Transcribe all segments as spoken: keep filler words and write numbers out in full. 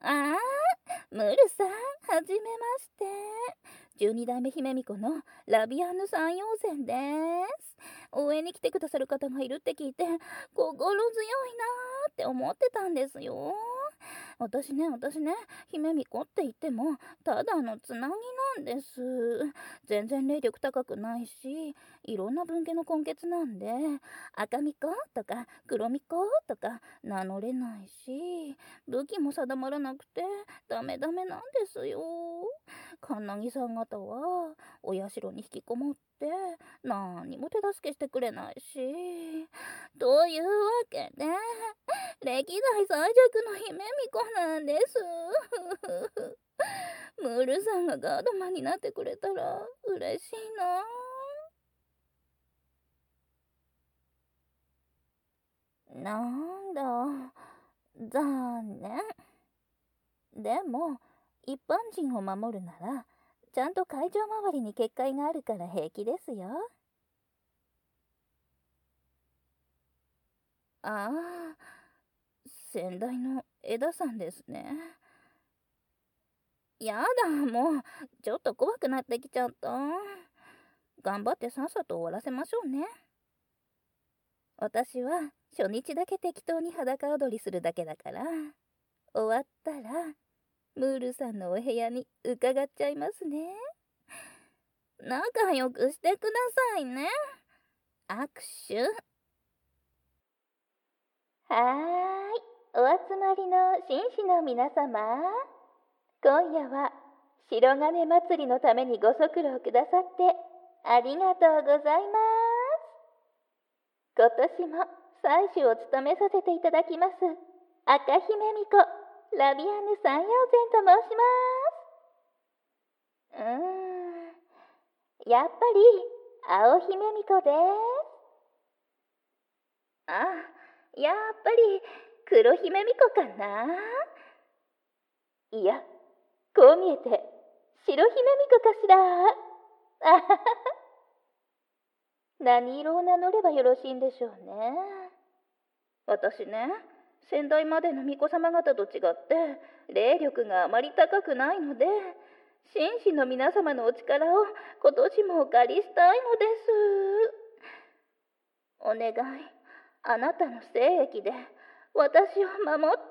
あー、ムルさん、はじめまして。じゅうに代目姫巫女のラビアンヌ三陽線です。応援に来てくださる方がいるって聞いて、心強いなーって思ってたんですよ。私ね、私ね、姫巫女って言っても、ただのつなぎなんです。全然霊力高くないし、いろんな分家の根血なんで、赤巫女とか黒巫女とか名乗れないし、武器も定まらなくてダメダメなんですよ。カンナギさん方はお社に引きこもって何にも手助けしてくれないし、というわけで歴代最弱の姫巫女なんです。ムールさんがガードマンになってくれたら嬉しいな。なんだ、残念。でも一般人を守るならちゃんと会場周りに結界があるから平気ですよ。ああ、先代の枝さんですね。やだ、もうちょっと怖くなってきちゃった。頑張ってさっさと終わらせましょうね。私は初日だけ適当に裸踊りするだけだから、終わったらムールさんのお部屋に伺っちゃいますね。仲良くしてくださいね。握手。はーい、お集まりの紳士の皆様、今夜は白金祭りのためにご足労くださってありがとうございます。今年も祭主を務めさせていただきます赤姫巫女ラビアンヌ三陽線と申します。うーん、やっぱり青姫巫女です。あ、やっぱり黒姫巫女かな。いや、こう見えて白姫巫女かしら。あはは。何色を名乗ればよろしいんでしょうね。私ね、先代までの巫女様方と違って霊力があまり高くないので、紳士の皆様のお力を今年もお借りしたいのです。お願い、あなたの精液で私を守って。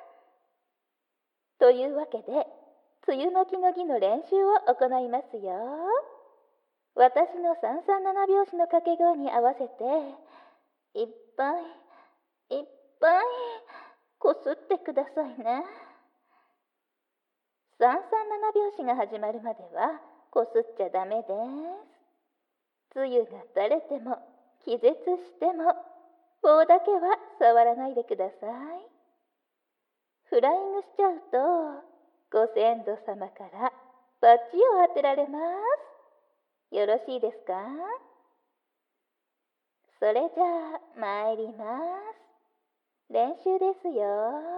というわけで、梅雨巻きの儀の練習を行いますよ。私の三三七拍子の掛け声に合わせて、いっぱいいっぱいこすってくださいね。三三七拍子が始まるまではこすっちゃダメです。梅雨が垂れても気絶しても棒だけは触らないでください。フライングしちゃうとご先祖様からバチを当てられます。よろしいですか？それじゃあ参ります。練習ですよ。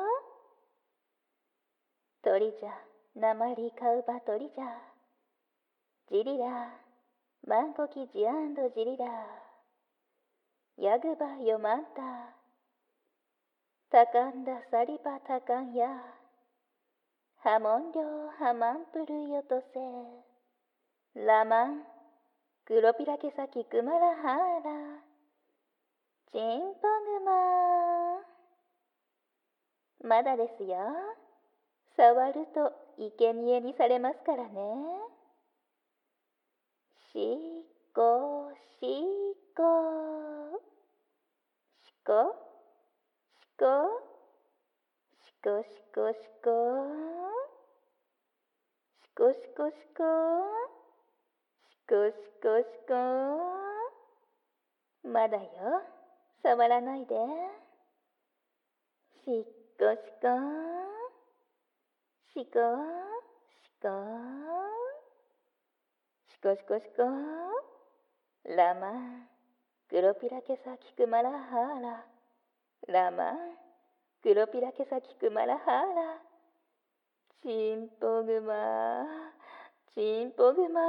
鳥じゃ鉛カウバ鳥じゃジリラマンコキジアンドジリラヤグバヨマンタタカンダサリバタカンヤハモンリョハマンプルヨトセラマングロピラケサキクマラハーラチンポグマ。まだですよ。触ると生贄にされますからね。しこしこしこしこしこしこしこしこしこしこしこしこしこ。まだよ、触らないで。しっこしこしこしこしこしこしこラマングロピラケサキクマラハーララマングロピラケサキクマラハーラチンポグマチンポグマ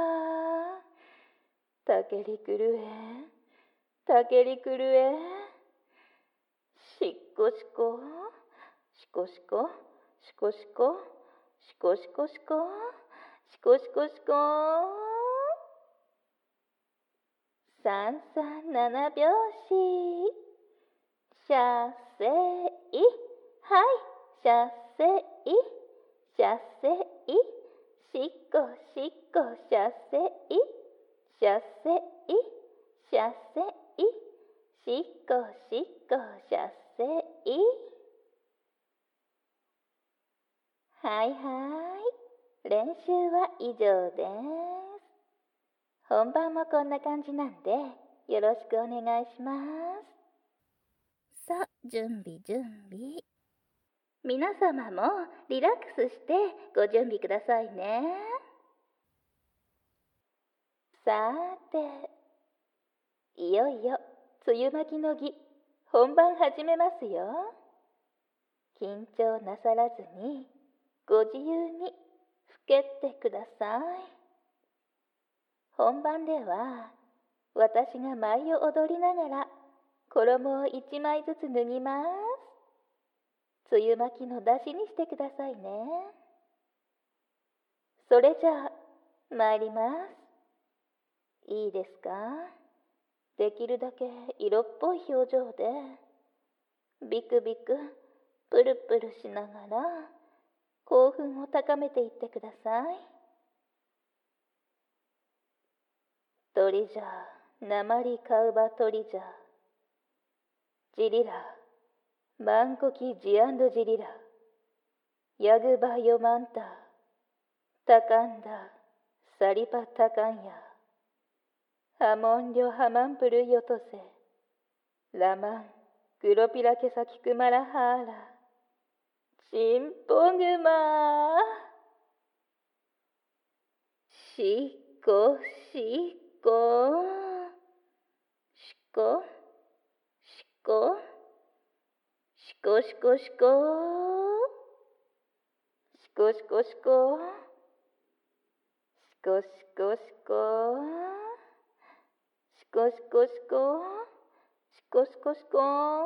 タケリクルエタケリクルエしっこしこしこしこしこしこ、しこしこしこ、しこしこしこ。三三七拍子。射精。はい、射精。射精。しっこしっこ射精。射精。射精。しっこしっこ射精。はいはい。練習は以上です。本番もこんな感じなんで、よろしくお願いします。さあ、準備準備。皆様もリラックスしてご準備くださいね。さーて、いよいよ梅雨巻きの儀、本番始めますよ。緊張なさらずに、ご自由にふけってください。本番では、私が舞を踊りながら、衣を一枚ずつ脱ぎます。梅雨巻きの出汁にしてくださいね。それじゃあ、参ります。いいですか？できるだけ色っぽい表情で、ビクビク、プルプルしながら、興奮を高めていってください。鳥じゃ、鉛買うば鳥じゃ。ジリラ、マンコキジアンドジリラ。ヤグバヨマンタ、タカンダ、サリパタカンヤ。ハモンリョハマンプルヨトセ。ラマン、グロピラケサキクマラハーラ。チンポグマ。しこしこ。しこ。しこ。しこしこしこ。しこしこしこ。しこしこしこ。しこしこしこ。しこしこしこ。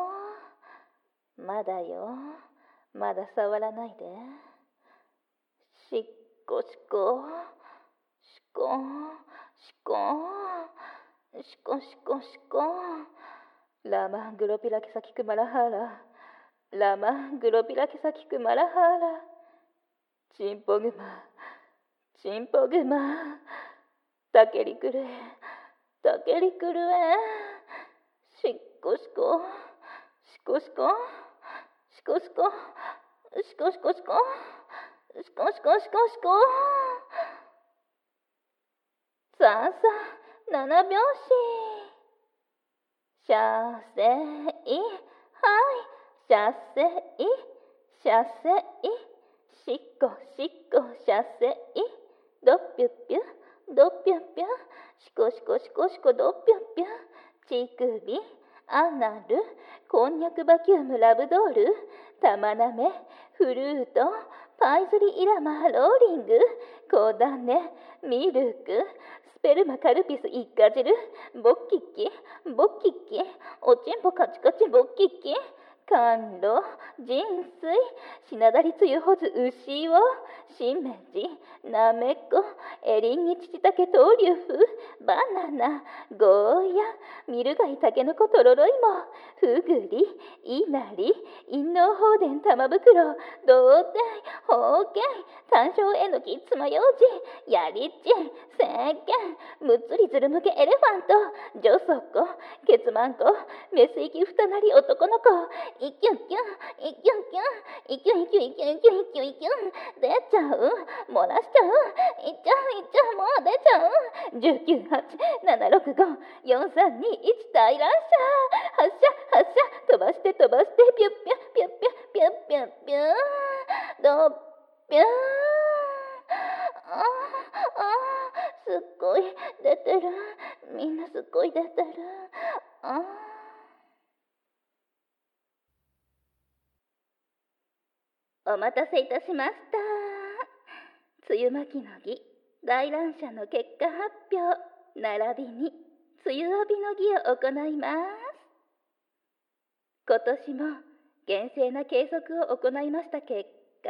まだよ。まだ触らないで。しっこしこ。しこ。しこ。しこしこしこ。ラマングロピラケサキクマラハーラ。ラマングロピラケサキクマラハーラ。チンポグマ。チンポグマ。たけりくるえ。たけりくるえ。しっこしこ。しこしこ。しこしこ。しこしこしこ。しこしこしこしこ。さあさあ、七拍子。射精。はい。射精。射精。しっこしっこ射精。ドッピュッピュ。ドッピュッピュ。しこしこしこしこドッピュッピュ。乳首。アナル。こんにゃくバキュームラブドール。玉なめ。フルート。パイズリイラマローリング。コダネ。ミルク。スペルマカルピスイカ汁。ボッキッキ。ボッキッキ。おちんぽカチカチボッキッキ。甘露。人水。しなだりつゆほず牛を。しめじ。なめこ。エリンギチチタケトリュフ。バナナ。ゴーヤ。ミルガイタケノコトロロイモ。ふぐり。いなり。陰嚢放電玉袋。童貞。ほうけん。単勝えのきつまようじ。やりち。せっけん。むっつりずるむけエレファント。ジョソコ。ケツマンコ。メスイキふたなり男の子。いきゅんきゅん。いきゅんきゅん。いきゅんいきゅんいきゅんいきゅんいきゅんいきゅん。出ちゃう。漏らしちゃう。いっちゃういっちゃう。もう出ちゃう。じゅうきゅう、はち、なな、ろく、ご、よん、さん、に、いち、大乱射。発射発射。飛ばして飛ばして。ピュッピュッピュッピュッピュッピュッピュッ。ドッピュー。ああ、すっごい出てる。みんなすっごい出てる。ああ。お待たせいたしました。梅雨巻きの儀、大乱射の結果発表、並びに梅雨浴びの儀を行います。今年も厳正な計測を行いました結か。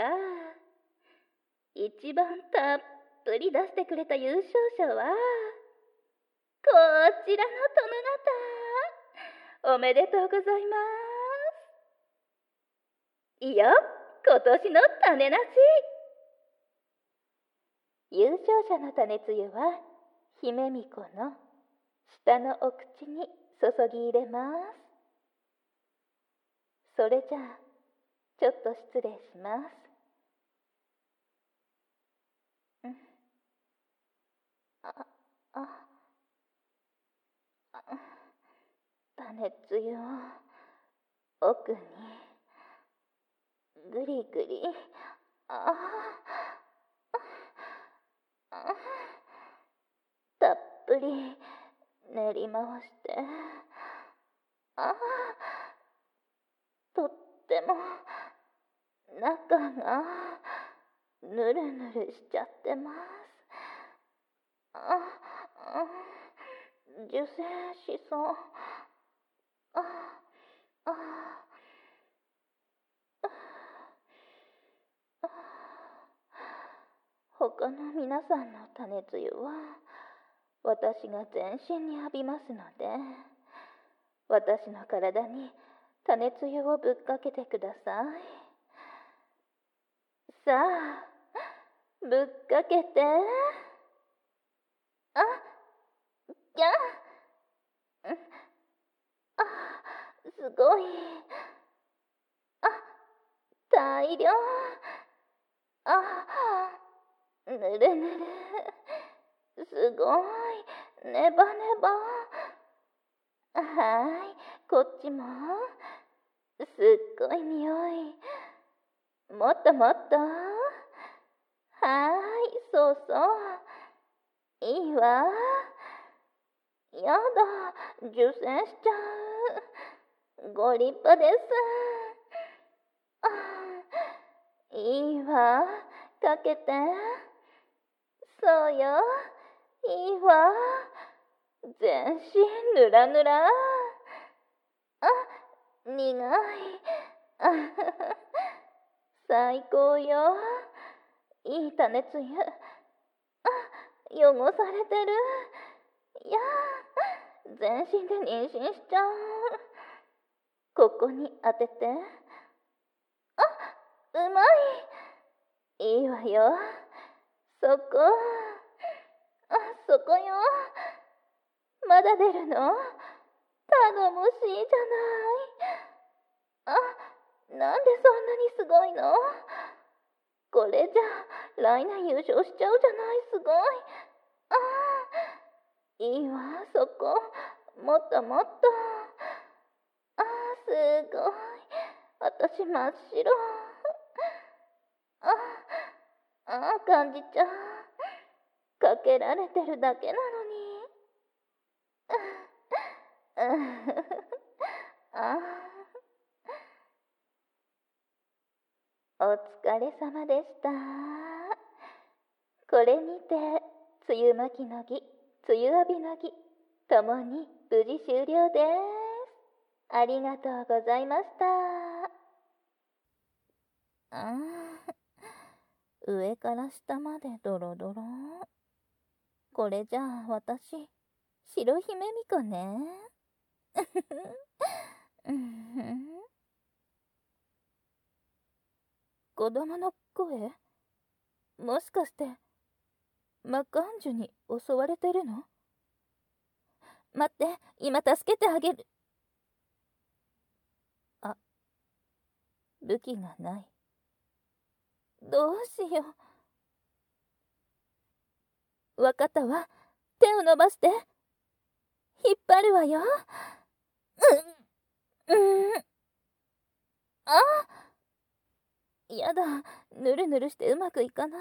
一番たっぷり出してくれた優勝者は、こちらの殿方。おめでとうございます。いいよ、今年の種なし。優勝者の種つゆは、姫巫女の下のお口に注ぎ入れます。それじゃあ、ちょっと失礼します。うん。あ、あ、あ、種つゆを奥にぐりぐり、ああ、たっぷり練り回して、あ、とっても中がぬるぬるしちゃってます。あ、あ、受精しそう。あ、あ、あ、他の皆さんの種つゆは私が全身に浴びますので、私の体に種つゆをぶっかけてください。さあ、ぶっかけて。あ、ぎゃん。あ、すごい。あ、大量。あ、ぬるぬる。すごい。ネバネバ。はい、こっちも。すっごい匂い。もっともっと。はーい、そうそう。いいわ。やだ、受精しちゃう。ご立派です。あ、いいわ、かけて。そうよ、いいわ。全身ぬらぬら。あ、苦い。あ、最高よ。いい種つゆ。あ、汚されてる。いや、全身で妊娠しちゃう。ここに当てて。あ、うまい。いいわよ。そこ。あ、そこよ。まだ出るの？頼もしいじゃない。あ、なんでそんなにすごいの？これじゃ来年優勝しちゃうじゃない。すごい。ああ、いいわ、そこ。もっともっと。ああ、すごい。私真っ白。ああ、ああ、感じちゃう。かけられてるだけなのに。ああ、お疲れ様でした。これにて梅雨巻きの儀、梅雨浴びの儀ともに無事終了です。ありがとうございました。ああ、上から下までドロドロ。これじゃあ私白姫巫女ね。子供の声？もしかしてマカンジュに襲われてるの？待って、今助けてあげる。あ、武器がない。どうしよう。わかったわ。手を伸ばして。引っ張るわよ。うん、うん。あ、やだ、ぬるぬるしてうまくいかない。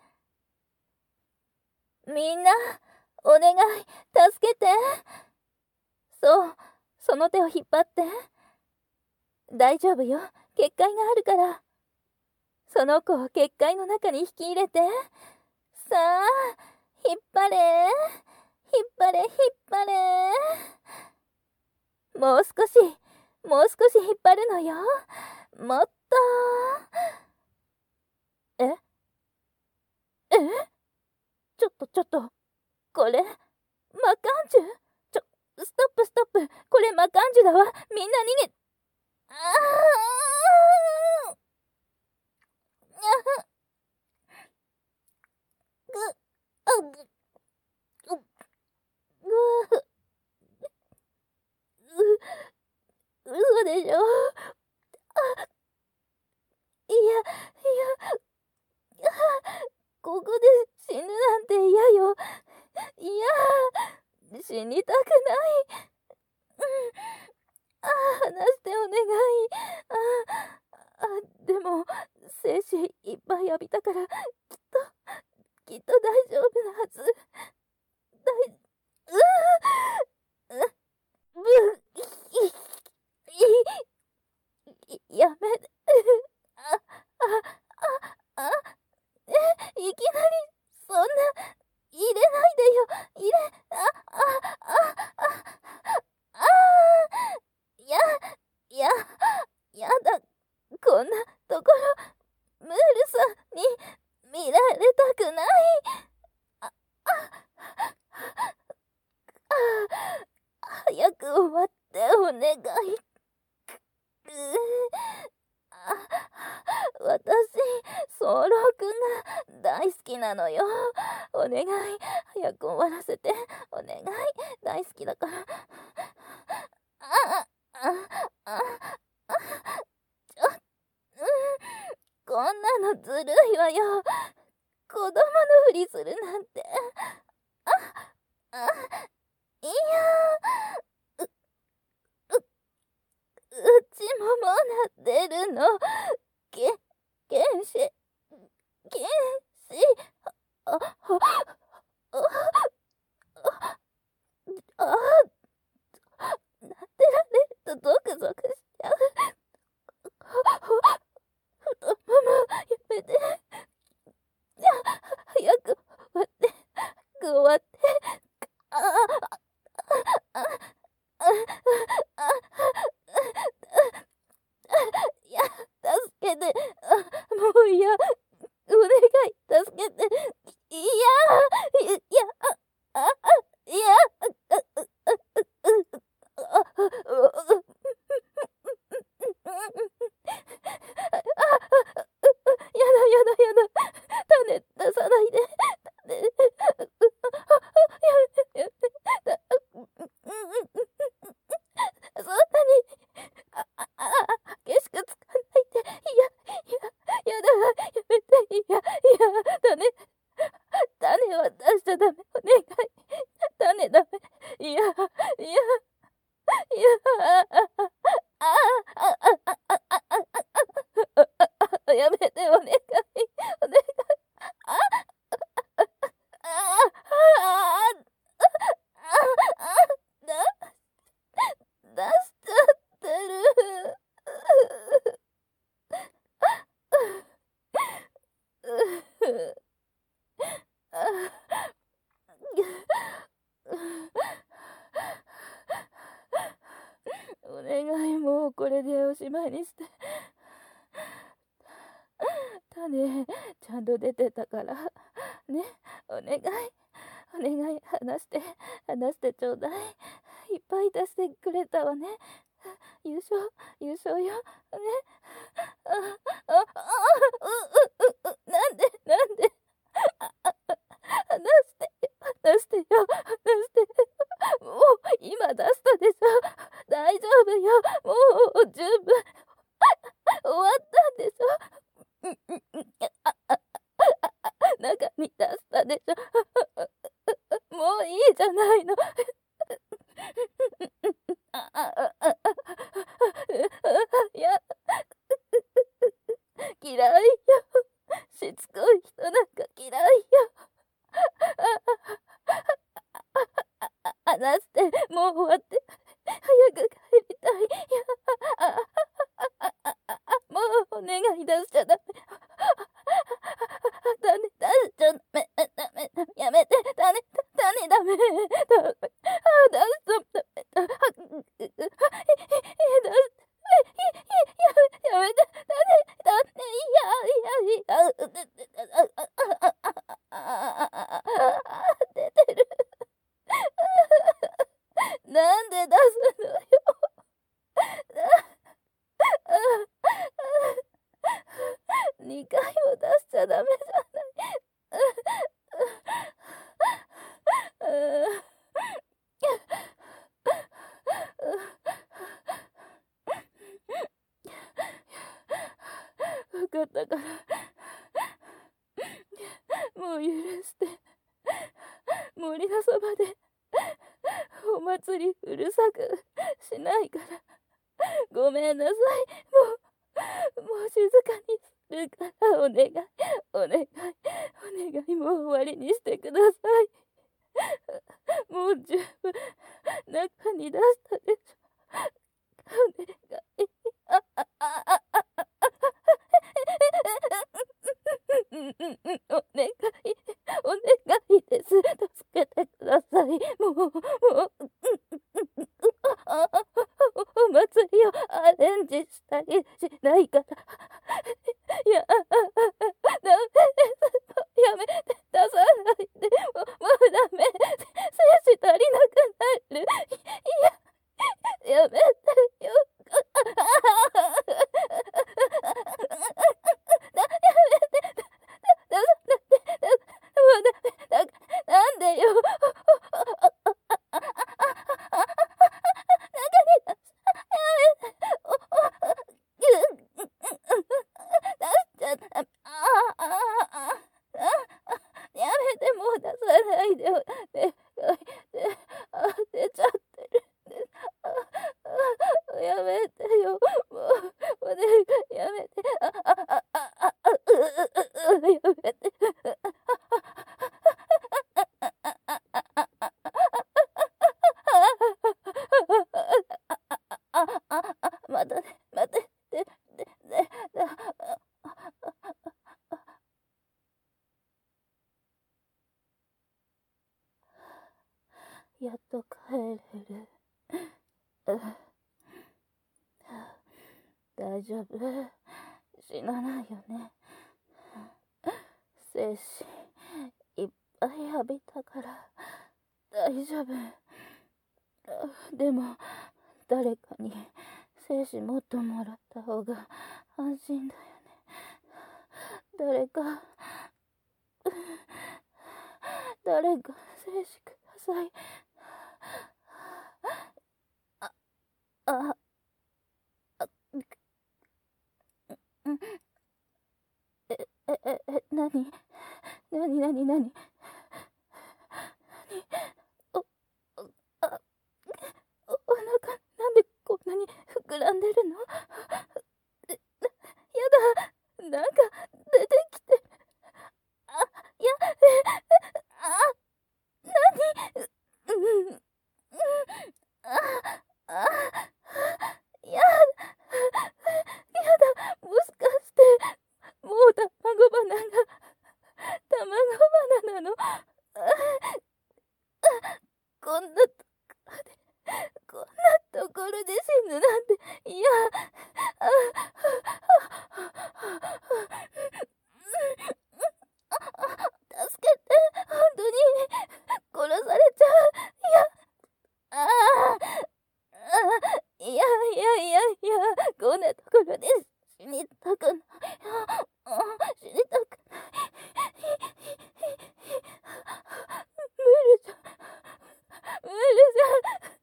みんな、お願い、助けて。そう、その手を引っ張って。大丈夫よ、結界があるから。その子を結界の中に引き入れて。さあ、引っ張れ、引っ張れ、引っ張れ。もう少し、もう少し引っ張るのよ。もっと。 ちょっと、これ、魔漢樹？ちょ、ストップストップ。これ魔漢樹だわ。みんな逃げ、あーぐ、あぐ、ぐ、ぐ、う、嘘でしょ。あ、いや、いや、ここで死ぬなんて嫌よ。いや、死にたくない。うん、あ、話してお願い。あ、あ、でも、精子いっぱい浴びたから、きっと、きっと大丈夫なはず。大、うー、う、ぶ、い、い、い、やめて。あ、あ、あ、あ、え、いきなり、そんな、入れないでよ。入れ、あ、あ、あ、あ、あー、や、や、やだ。こんなところ、ムールさんに見られたくない。あ、あ、あ、早く終わってお願い。うー、あ、私、ソーローくんが大好きなのよ。お願い、早く終わらせて。お願い、大好きだから。あ、あ、あ、あ、ちょ、うん、こんなのずるいわよ。子供のふりするなんて。あ、あ、いや、う、う、うちももうなってるの。け、けんし、けんし、あ、あ、あ、あ、なってられるとゾクゾクしちゃう。太ももやめて。じゃあ、早く終わって、早く終わって。あ、あ、あ、あ、あ、あ、いや、助けて。あ、もういや、お願い、助けて。いや、いや、あ、あ、いや、あ、あ、あ、あ、やだやだやだ。種出さないで。種、やめやめ、だ、そんなに、あ、あ、あ、激しくつかないで。いや、いや、やだ、やめて。いや、いや、種、種は出しちゃダメ。お願い。種ダメ。いや、いや、いや、あ、あ、あ、あ、あ、あ、あ、あ、あ、やめて、お願い。お願い。あ、あ、あ、あ、あ、だ、出しちゃってる。お願い、もうこれでおしまいにして。種、ちゃんと出てたから。ね、お願い。お願い、話して、話してちょうだい。いっぱい出してくれたわね。優勝、優勝よ。ね。あ、あ、あ、う、う、う、う、なんで、なんで。あ、あ、話してよ、話してよ、話して。もう、今出したでしょ。大丈夫よ。もう、十分。終わったんでしょ。うんうんうん。あ、あ、あ、中に出したでしょ。もういいじゃないの。あ、あ、あ、あ、いや、嫌いよ。しつこい人なんか嫌いよ。話して、もう終わって。早く帰りたい。いや、もうお願い出しちゃダメ。ダメ、出しちゃダメ、ダメ、やめて、ダメ、ダメ、ダメ、ダメ、出しちゃダメ、ダメ、出し、やめて、ダメ、ダメ、いや、いや、いや、 にかいも出しちゃダメじゃない。分かったからもう許して。森のそばでお祭りうるさくしないから。ごめんなさい。もうもう静かにするからお願いお願いお願い。もう終わりにしてください。もう十分中に出したでしょ。お願い。ああああああうんうんうん、お願いお願いです。助けてください。もうもうああお祭りをアレンジしたりしないから。いや、ダメです。やめて、出さないで。もう、もうダメ。精子足りなくなる。いや、やめてよ。なんでよ。やめて、もう出さないでよ。ね、出ちゃってるんです。やめてよ。もう、お願い、やめて。あ、あ、あ、あ、あ、あ、う、う、う、やめて。またね、待って、で、で、で、やっと帰れる。大丈夫。死なないよね。精子いっぱい浴びたから大丈夫。でも誰かに精子もっともらった方が安心だよね。誰か誰か精子ください。あああうんええええなになになになにおおあおお腹なんでこんなに膨らんでるの。やだ、なんか出てきて。あ、いや、あ、なに、うん、うん、あ、あ、や、やだ、もしかして、もう卵花が、卵花なの。こんなところで、こんなところで死ぬなんて、いや、あ、助けて、本当に、殺されちゃう。いや、ああ、いやいやいやいや、こんなところで死にたくない。死にたくない。無理じゃ、無理じゃ。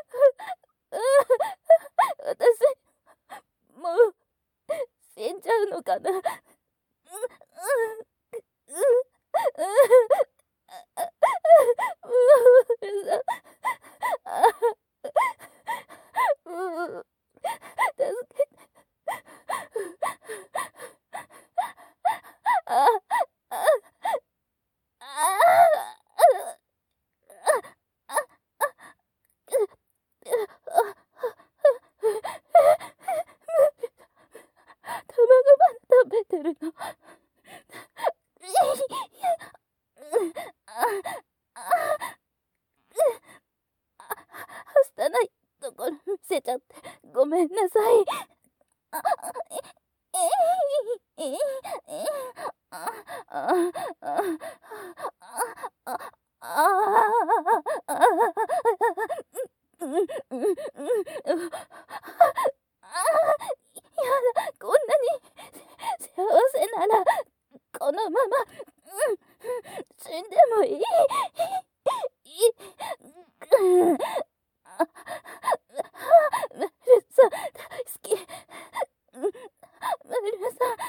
私、もう、死んじゃうのかな。食べてるの。はしたないところ見せちゃってごめんなさい。あ、え、え、え、え、あ、あ、あ、あ、あ、あ、うん、うん、うん、あ、やだ、こんなに幸せならこのまま、うん、死んでもいい。いうん、あ、ムールさん大好き。うん、ムールさん、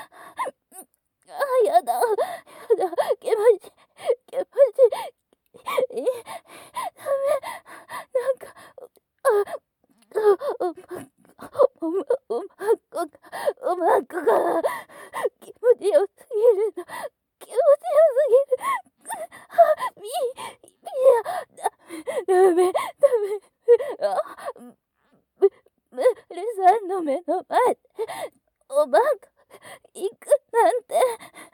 あ、やだやだ、気持ち気持ちいい。ダメ、なんか、あ、う、う、う、うま、うまく、うまくが、気持ちよすぎるの。気持ちよすぎる。あ、み、みや、だ、ダメ、ダメ。あ、む、むるさんの目の前で、おまんが行くなんて。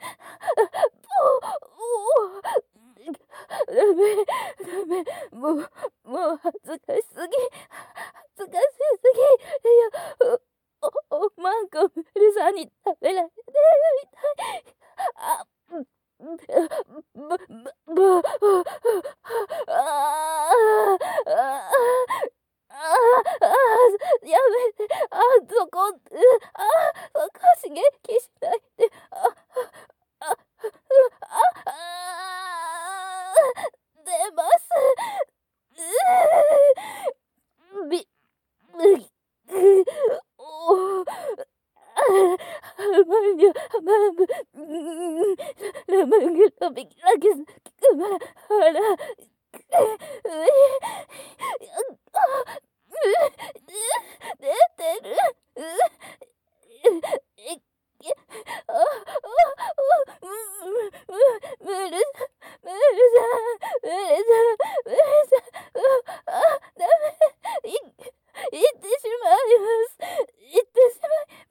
おお、ダメ、ダメ、もう、もう恥ずかしすぎ。恥ずかしすぎ。いや、お、おまんこムールさんに食べられてるみたい。あ、ぶ、ぶ、ぶ、ぶ、ああ、ああ、ああ、やめて、あ、そこ、あ、そこ刺激しないで、あ、あ、あ、あ、出ます。うび、う、お、Hamanya hamam lamang lagi lagi kemana hala deteru Melissa Melissa Melissa Melissa あ、ダメ、い、行ってしまいます。行ってしまいます。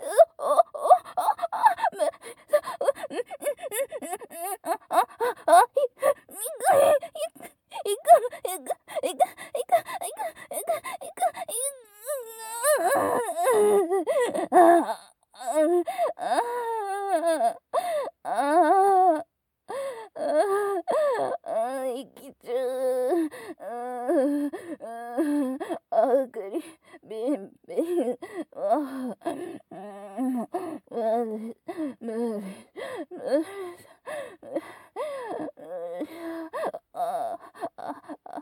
お、お、お、あ、む、さ、う、うん、うん、うん、うん、あ、あ、あ、あ、い、いく、いく、いく、いく、いく、いく、いく、いく、いく、いく、いく、あ、あ、あ、あ、ああ、生きちゃう。ああ、あくり、びんびん。ああ、無理、無理、無理。ああ、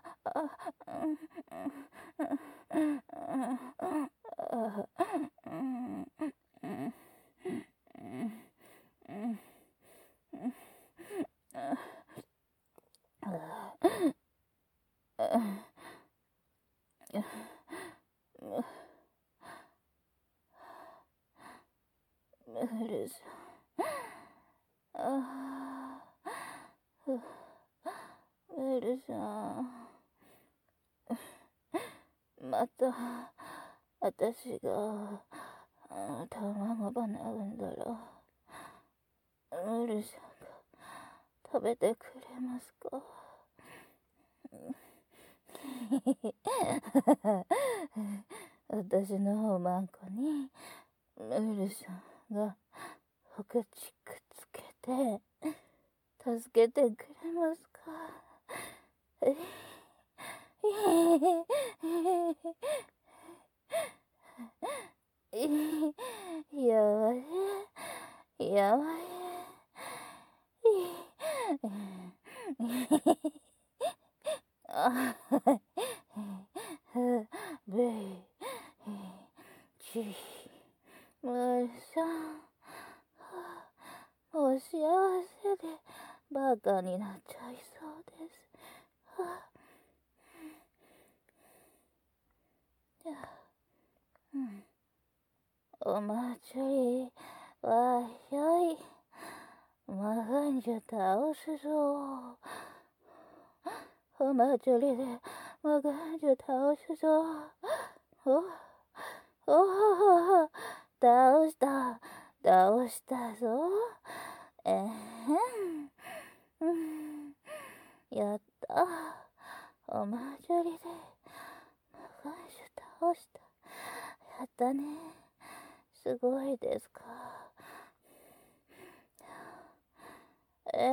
ムルさん。ああ、ムルさん。また、私が、あ、卵花産んだら、ムルさんが食べてくれますか？私のおまんこにムールさんがお口くっつけて助けてくれますか？やばいやばいあべいちムールさん、お幸せでバカになっちゃいそうです。うん、お祭りはよい。魔女倒すぞ。お祭りで魔女倒すぞ。おお、倒した倒したぞ。えー、うん、やった。お祭りで魔女倒した。やったね。すごいですか。えー、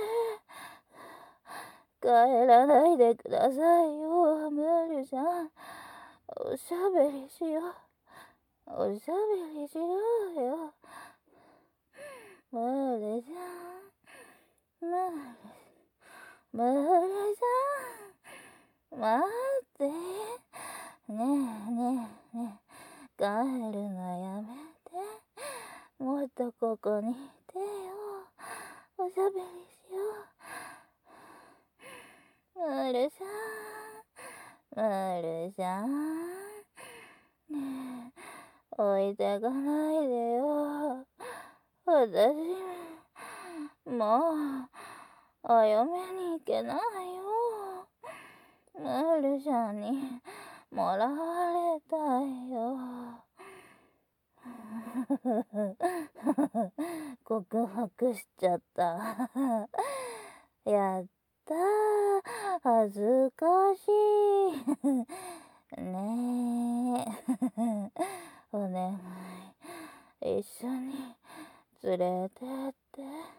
帰らないでくださいよ、ムールさん。おしゃべりしよう。おしゃべりしようよ。 っとここにいてよ。おしゃべりしよう。ムールさん、ムールさん。ねえ、置いてかないでよ。私、もう、お嫁に行けないよ。ムールさんにもらわれたいよ。告白しちゃった。やったー。恥ずかしい。ねえ。お願い。一緒に連れてって。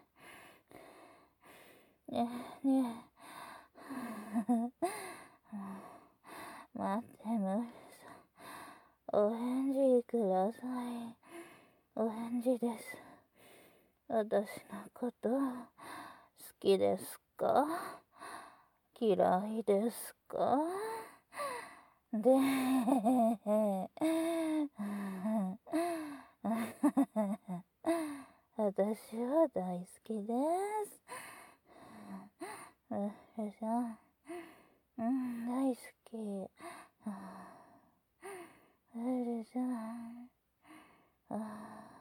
ねえねえ。待って、ムールさん。お返事ください。お返事です。私のこと好きですか？嫌いですか？で、私は大好きです。うるさん、うん、大好き。うるさん。